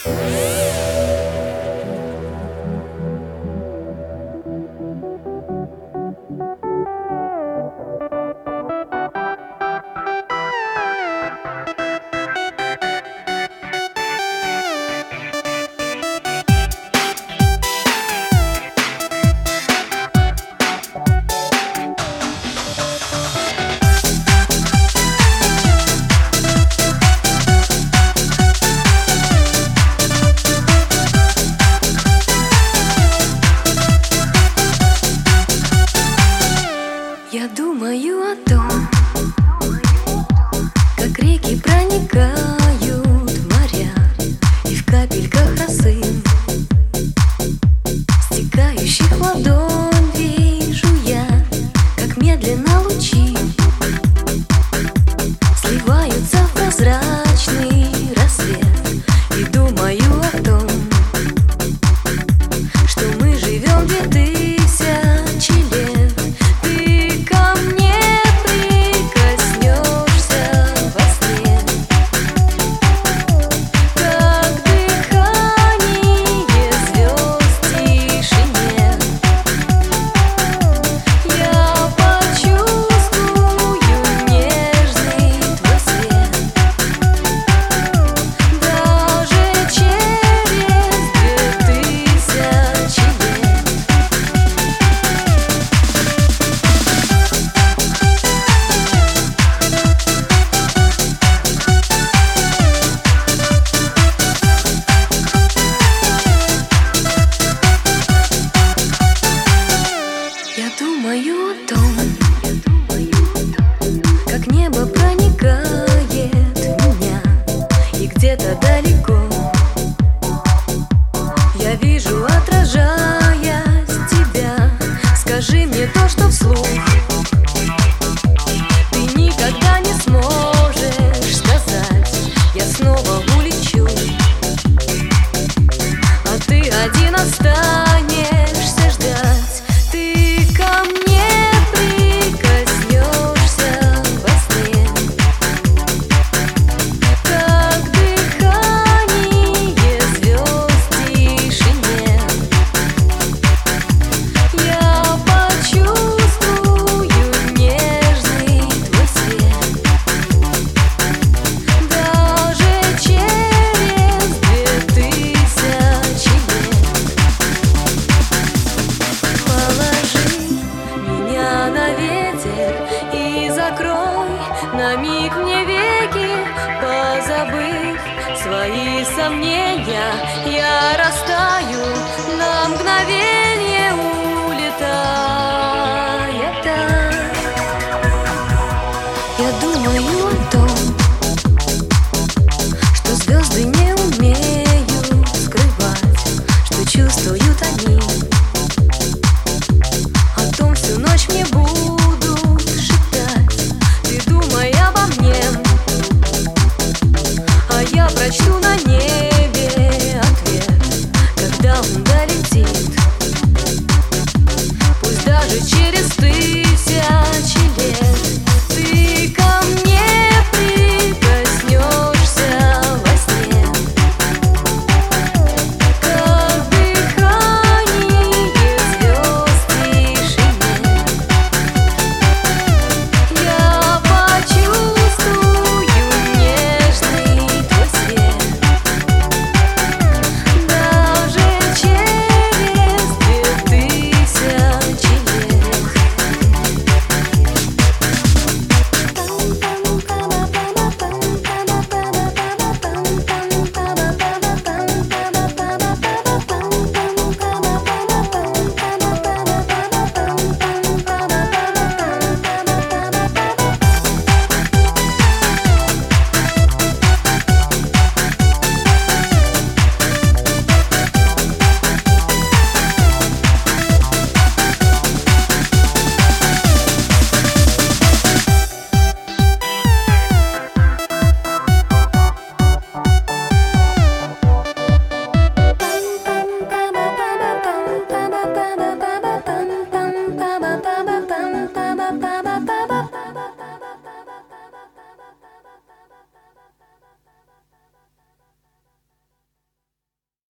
Я думаю о том, как реки проникают в моря, и в капельках росы, стекающих в ладонь, вижу я, как медленно лучи сливаются в прозрачный рассвет. И думаю о том, что мы живем 2000 лет. Думаю о том, как небо проникает в меня, и где-то далеко я вижу, отражаясь тебя. Скажи мне то, что вслух ты никогда не сможешь сказать. Я снова улечу, а ты один останешься ждать. И закрой на миг мне веки, позабыв свои сомнения, я растаю на мгновенье, улетая так. Я думаю о том, что звезды не умеют скрывать, что чувствуют они. О том всю ночь мне будут шептать. Ты думай обо мне, а я прочту на небе ответ, когда он долетит. Пусть даже через ты